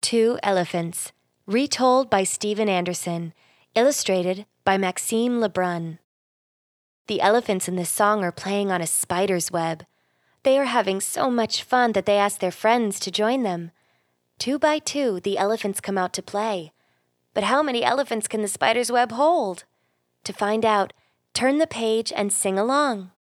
Two Elephants, retold by Steven Anderson, illustrated by Maxime Lebrun. The elephants in this song are playing on a spider's web. They are having so much fun that they ask their friends to join them. 2 by 2, the elephants come out to play. But how many elephants can the spider's web hold? To find out, turn the page and sing along.